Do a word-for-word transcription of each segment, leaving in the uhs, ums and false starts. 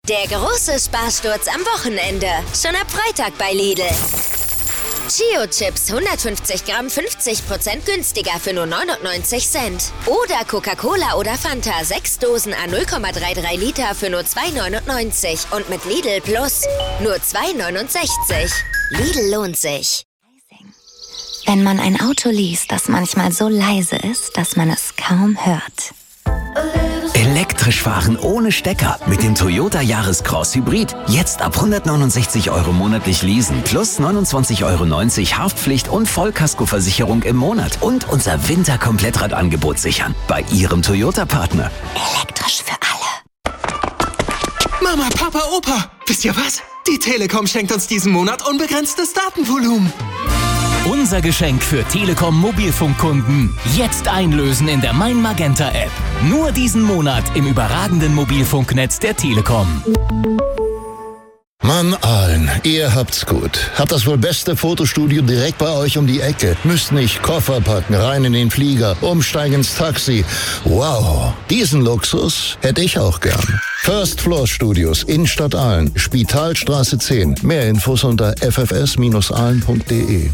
Der große Sparsturz am Wochenende. Schon ab Freitag bei Lidl. Chio-Chips hundertfünfzig Gramm fünfzig Prozent günstiger für nur neunundneunzig Cent. Oder Coca-Cola oder Fanta sechs Dosen a null Komma dreiunddreißig Liter für nur zwei neunundneunzig. Und mit Lidl Plus nur zwei neunundsechzig. Lidl lohnt sich. Wenn man ein Auto liest, das manchmal so leise ist, dass man es kaum hört. Elektrisch fahren ohne Stecker mit dem Toyota Yaris Cross Hybrid. Jetzt ab hundertneunundsechzig Euro monatlich leasen plus neunundzwanzig Euro neunzig Haftpflicht und Vollkaskoversicherung im Monat. Und unser Winterkomplettradangebot sichern bei Ihrem Toyota-Partner. Elektrisch für alle. Mama, Papa, Opa, wisst ihr was? Die Telekom schenkt uns diesen Monat unbegrenztes Datenvolumen. Unser Geschenk für Telekom-Mobilfunkkunden. Jetzt einlösen in der Mein Magenta-App. Nur diesen Monat im überragenden Mobilfunknetz der Telekom. Mann, Aalen, ihr habt's gut. Habt das wohl beste Fotostudio direkt bei euch um die Ecke. Müsst nicht Koffer packen, rein in den Flieger, umsteigen ins Taxi. Wow, diesen Luxus hätte ich auch gern. First Floor Studios, Innenstadt Aalen, Spitalstraße zehn. Mehr Infos unter f f s Bindestrich aalen punkt d e.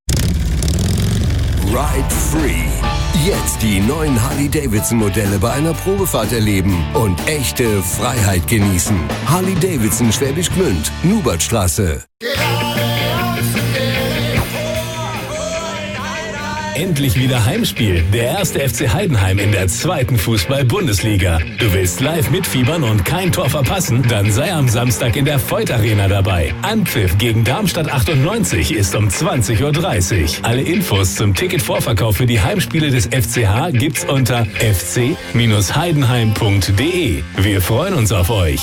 Ride Free. Jetzt die neuen Harley-Davidson-Modelle bei einer Probefahrt erleben und echte Freiheit genießen. Harley-Davidson Schwäbisch Gmünd, Nubertstraße. Endlich wieder Heimspiel. Der erste F C Heidenheim in der zweiten Fußball-Bundesliga. Du willst live mitfiebern und kein Tor verpassen? Dann sei am Samstag in der Voith Arena dabei. Anpfiff gegen Darmstadt achtundneunzig ist um zwanzig Uhr dreißig. Alle Infos zum Ticketvorverkauf für die Heimspiele des F C H gibt's unter f c Bindestrich heidenheim punkt d e. Wir freuen uns auf euch.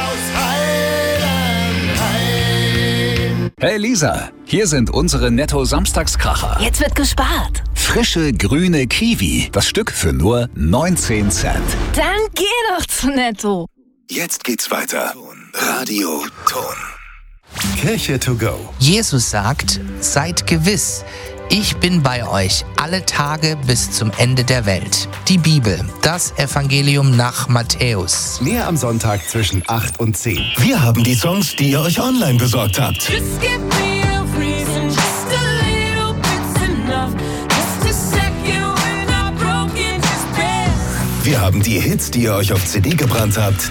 Hey Lisa, hier sind unsere Netto-Samstagskracher. Jetzt wird gespart. Frische grüne Kiwi, das Stück für nur neunzehn Cent. Dann geh doch zu Netto. Jetzt geht's weiter. Radio Ton. Kirche to go. Jesus sagt, seid gewiss, ich bin bei euch alle Tage bis zum Ende der Welt. Die Bibel, das Evangelium nach Matthäus. Mehr am Sonntag zwischen acht und zehn. Wir haben die Songs, die ihr euch online besorgt habt. Wir haben die Hits, die ihr euch auf C D gebrannt habt.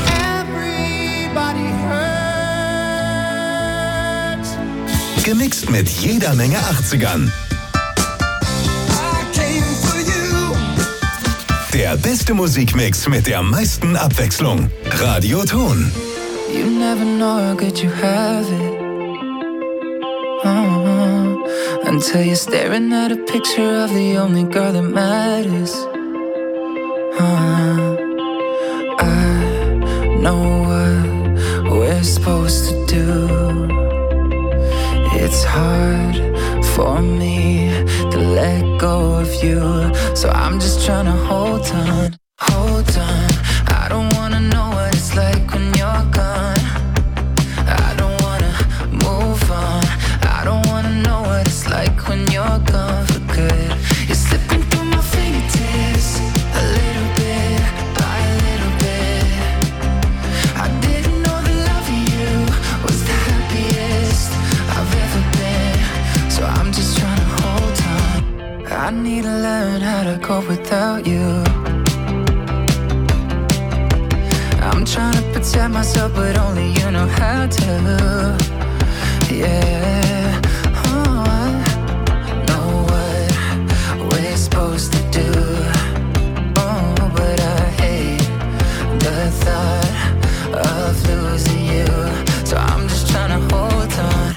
Gemixt mit jeder Menge achtzigern. Der beste Musikmix mit der meisten Abwechslung. Radio Ton. You never know how good you have it. Uh-huh. Until you're staring at a picture of the only girl that matters. Uh-huh. I know what we're supposed to do. It's hard for me to let go of you, so I'm just trying to hold on, hold on. I don't wanna know what it's like when you're gone. I don't wanna move on. I don't wanna know what it's like when you're gone for good. You're slipping through my fingertips, a little bit by a little bit. I didn't know the love of you was the happiest I've ever been, so I'm just trying to hold on. I need to learn how to cope without you. I'm trying to protect myself, but only you know how to. Yeah, oh, I know what we're supposed to do. Oh, but I hate the thought of losing you, so I'm just trying to hold on.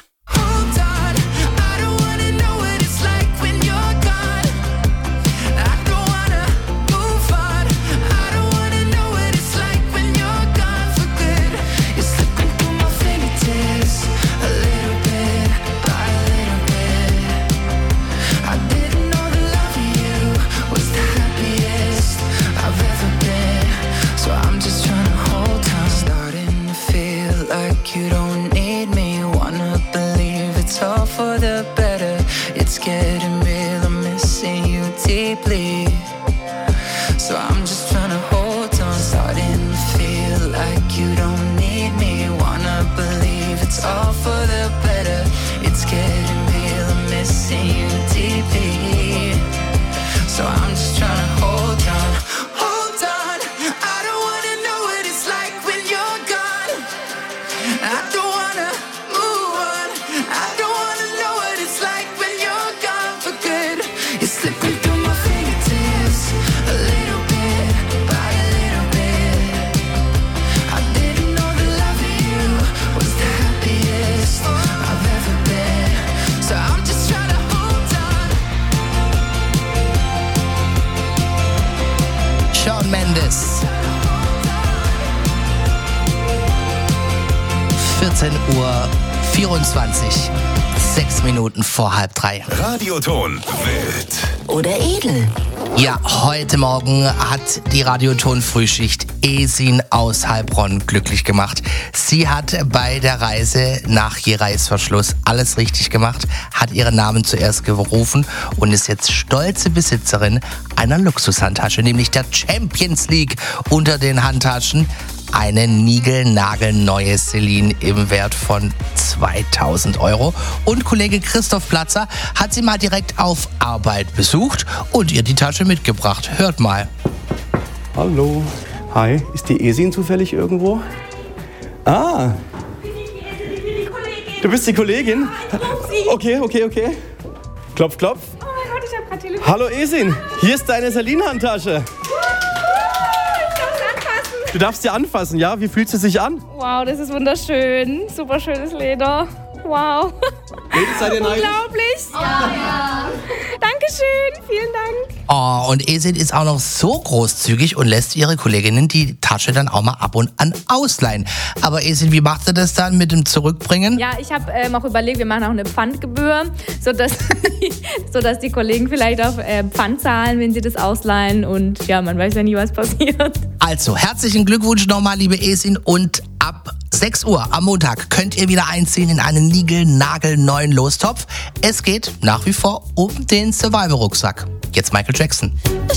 You don't need me, wanna believe it's all for the better. It's getting real, I'm missing you deeply. So I'm just trying to hold on, starting to feel like you don't need vierzehn Uhr vierundzwanzig. Sechs Minuten vor halb drei. Radioton wild. Oder edel. Ja, heute Morgen hat die Radioton-Frühschicht Esin aus Heilbronn glücklich gemacht. Sie hat bei der Reise nach Reißverschluss alles richtig gemacht, hat ihren Namen zuerst gerufen und ist jetzt stolze Besitzerin einer Luxushandtasche, nämlich der Champions League unter den Handtaschen. Eine niegelnagelneue Celine im Wert von zweitausend Euro. Und Kollege Christoph Platzer hat sie mal direkt auf Arbeit besucht und ihr die Tasche mitgebracht. Hört mal. Hallo. Hi, ist die Esin zufällig irgendwo? Ah. Du bist die Kollegin? Okay, okay, okay. Klopf, klopf. Oh mein Gott, ich hab grad telefoniert. Hallo Esin, hier ist deine Celine-Handtasche. Du darfst sie anfassen, ja? Wie fühlt sie sich an? Wow, das ist wunderschön. Super schönes Leder. Wow. Mädels, seid ihr neidisch? Unglaublich. Ja, ja. Dankeschön, vielen Dank. Oh, und Esin ist auch noch so großzügig und lässt ihre Kolleginnen die Tasche dann auch mal ab und an ausleihen. Aber Esin, wie macht ihr das dann mit dem Zurückbringen? Ja, ich habe ähm, auch überlegt, wir machen auch eine Pfandgebühr, sodass, sodass die Kollegen vielleicht auch äh, Pfand zahlen, wenn sie das ausleihen. Und ja, man weiß ja nie, was passiert. Also, herzlichen Glückwunsch nochmal, liebe Esin. Und ab sechs Uhr am Montag könnt ihr wieder einziehen in einen niegelnagelneuen Lostopf. Es geht nach wie vor um den Survival-Rucksack. Jetzt Michael Jackson.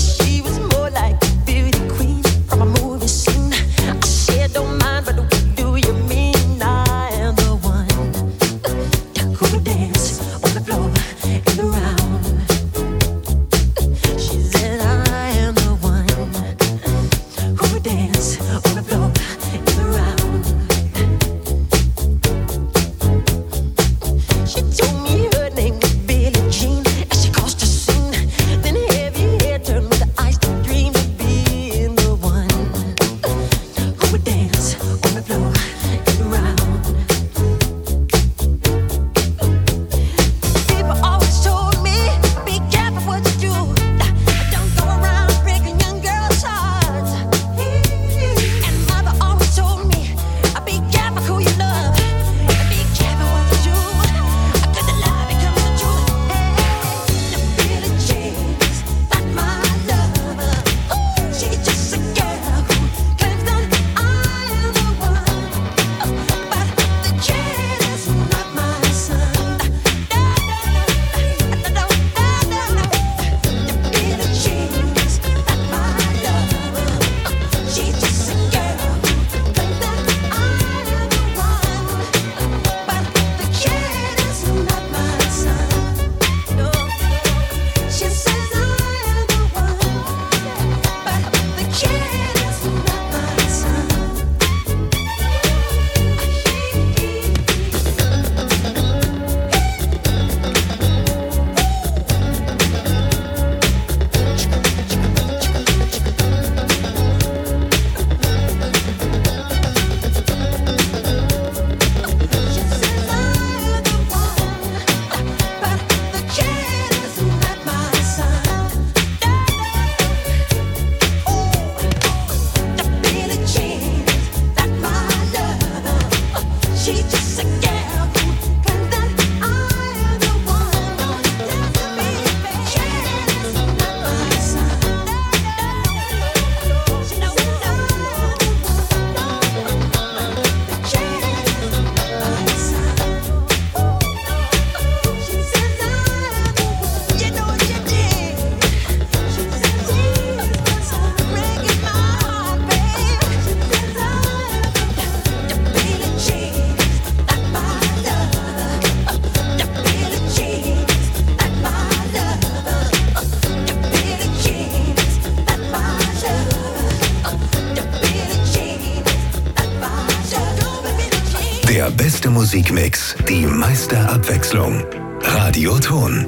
Der beste Musikmix, die meiste Abwechslung. Radioton.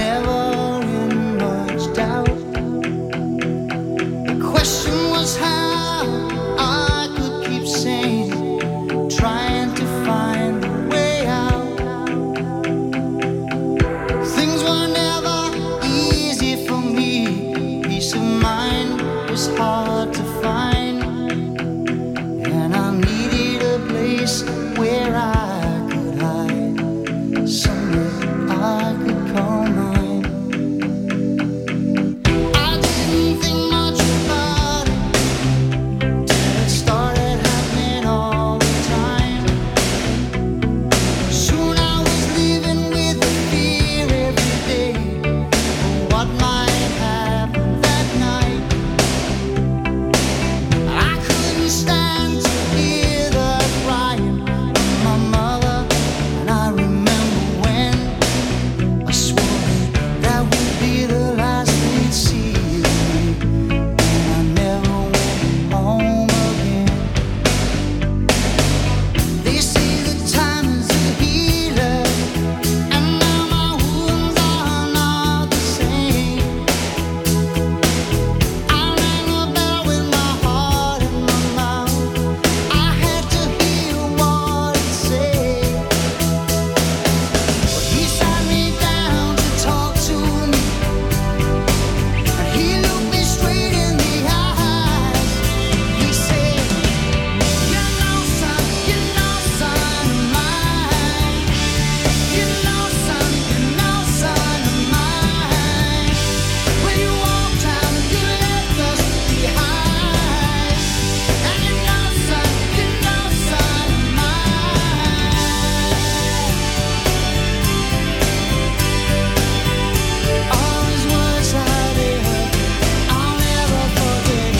Never in much doubt. The question was how hard to find, and I needed a place where I could hide, somewhere I could call mine. I didn't think much about it till it started happening all the time. Soon I was living with the fear every day of what might happen that night. I couldn't stand to hear the crying of my mother, and I remember when I swore that would be the last they'd see of me, and I never went home again. They say that time is a healer, and now my wounds are not the same. I rang a bell with my heart in my mouth. I had to hear what it said. But he sat me down to talk to me, and he looked me straight in the eyes. He said, "You know, son, you know, son of mine. You know, son, you know, son of mine. When you walked out, you left us behind. And you know, son, you know, son of mine." All his words I did, I'll never forget.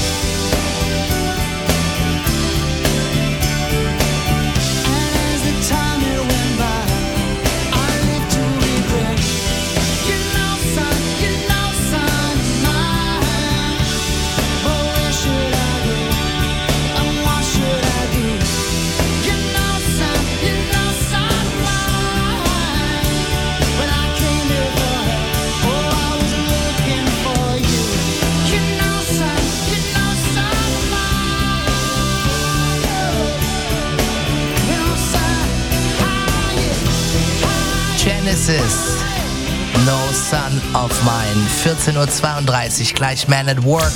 And as the time it went by, I lived to regret. You know, son, you know, son of mine. But where should I go? And what should I do? You know, son, you know, son of mine. When I came here for help, oh, I was looking for you. You know, son, you know, son of mine. You know, son, Genesis, No Son of Mine. vierzehn Uhr zweiunddreißig, gleich Man at Work.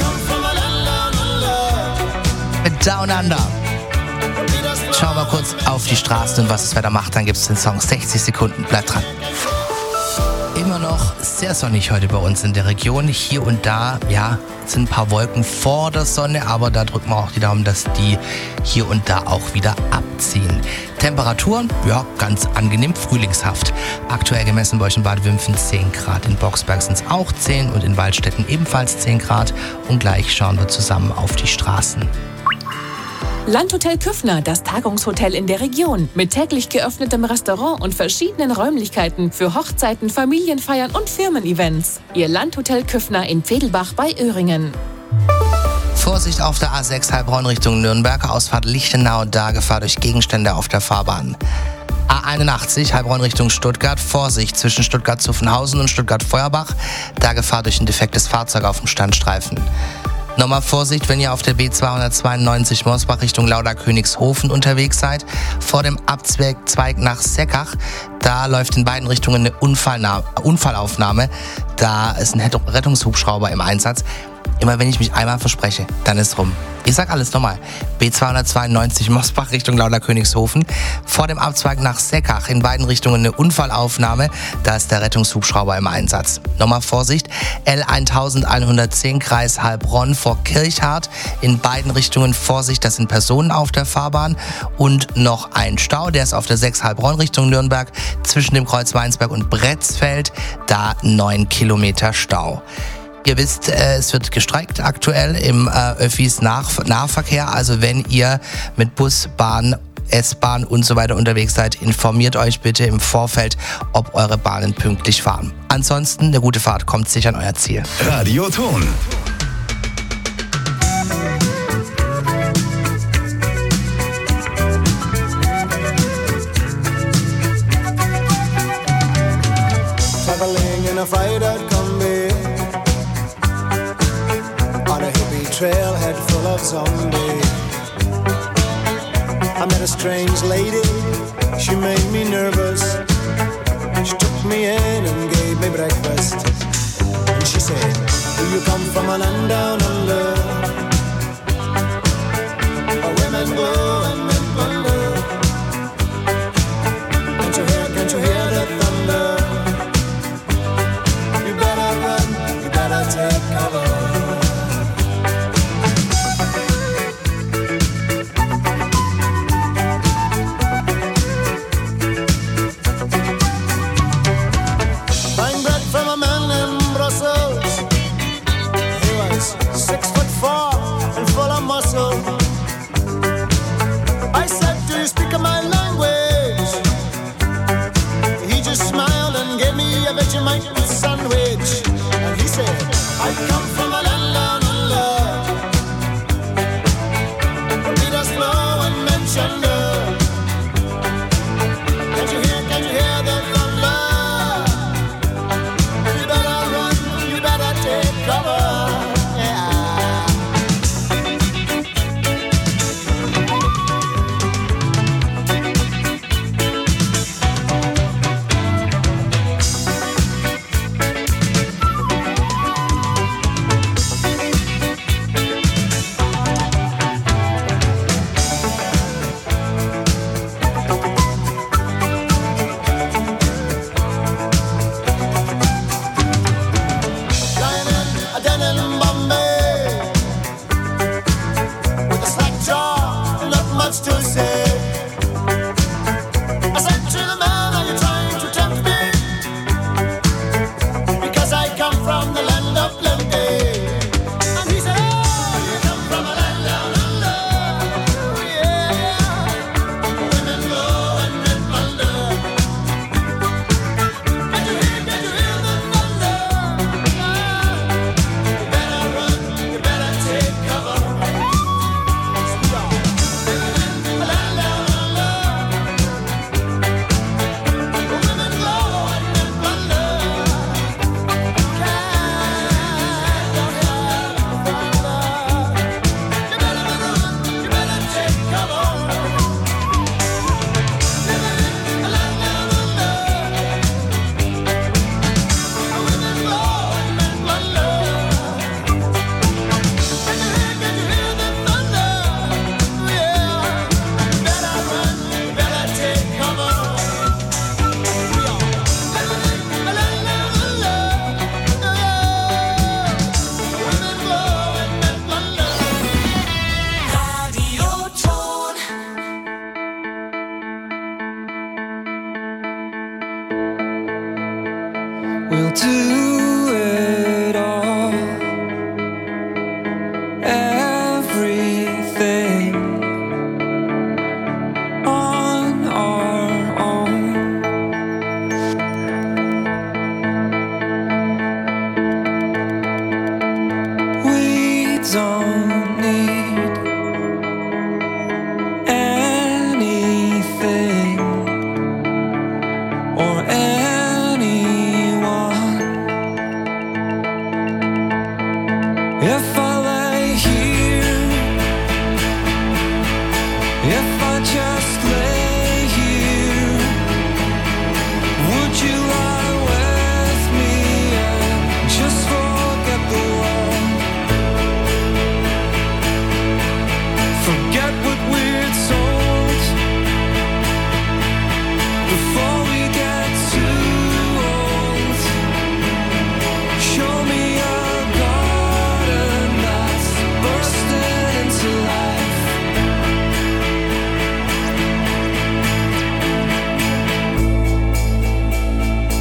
Mit Down Under. Schauen wir kurz auf die Straßen und was das Wetter macht. Dann gibt es den Song sechzig Sekunden. Bleibt dran. Immer noch sehr sonnig heute bei uns in der Region. Hier und da, ja, sind ein paar Wolken vor der Sonne, aber da drücken wir auch die Daumen, dass die hier und da auch wieder abziehen. Temperaturen, ja, ganz angenehm, frühlingshaft. Aktuell gemessen bei euch in Bad Wimpfen zehn Grad. In Boxberg sind es auch zehn und in Waldstätten ebenfalls zehn Grad. Und gleich schauen wir zusammen auf die Straßen. Landhotel Küffner, das Tagungshotel in der Region. Mit täglich geöffnetem Restaurant und verschiedenen Räumlichkeiten für Hochzeiten, Familienfeiern und Firmen-Events. Ihr Landhotel Küffner in Vedelbach bei Öhringen. Vorsicht auf der A sechs Heilbronn Richtung Nürnberg, Ausfahrt Lichtenau, da Gefahr durch Gegenstände auf der Fahrbahn. A einundachtzig Heilbronn Richtung Stuttgart, Vorsicht zwischen Stuttgart-Zuffenhausen und Stuttgart-Feuerbach, da Gefahr durch ein defektes Fahrzeug auf dem Standstreifen. Nochmal Vorsicht, wenn ihr auf der B zweihundertzweiundneunzig Mosbach Richtung Lauda-Königshofen unterwegs seid. Vor dem Abzweig nach Seckach, da läuft in beiden Richtungen eine Unfallna- Unfallaufnahme. Da ist ein Rettungshubschrauber im Einsatz. Immer wenn ich mich einmal verspreche, dann ist rum. Ich sag alles nochmal. B zweihundertzweiundneunzig Mosbach Richtung Lauda-Königshofen. Vor dem Abzweig nach Seckach in beiden Richtungen eine Unfallaufnahme. Da ist der Rettungshubschrauber im Einsatz. Nochmal Vorsicht. L elfhundertzehn Kreis Heilbronn vor Kirchhardt. In beiden Richtungen Vorsicht, das sind Personen auf der Fahrbahn. Und noch ein Stau, der ist auf der sechs Heilbronn Richtung Nürnberg. Zwischen dem Kreuz Weinsberg und Bretzfeld. Da neun Kilometer Stau. Ihr wisst, äh, es wird gestreikt aktuell im äh, Öffis-Nahverkehr. Also wenn ihr mit Bus, Bahn, S-Bahn und so weiter unterwegs seid, informiert euch bitte im Vorfeld, ob eure Bahnen pünktlich fahren. Ansonsten eine gute Fahrt, kommt sicher an euer Ziel. Radioton. Traveling in a fried-out combi on a hippie trailhead full of zombies. I met a strange lady, she made me nervous. She took me in and gave me breakfast. And she said, do you come from a land down under? zone.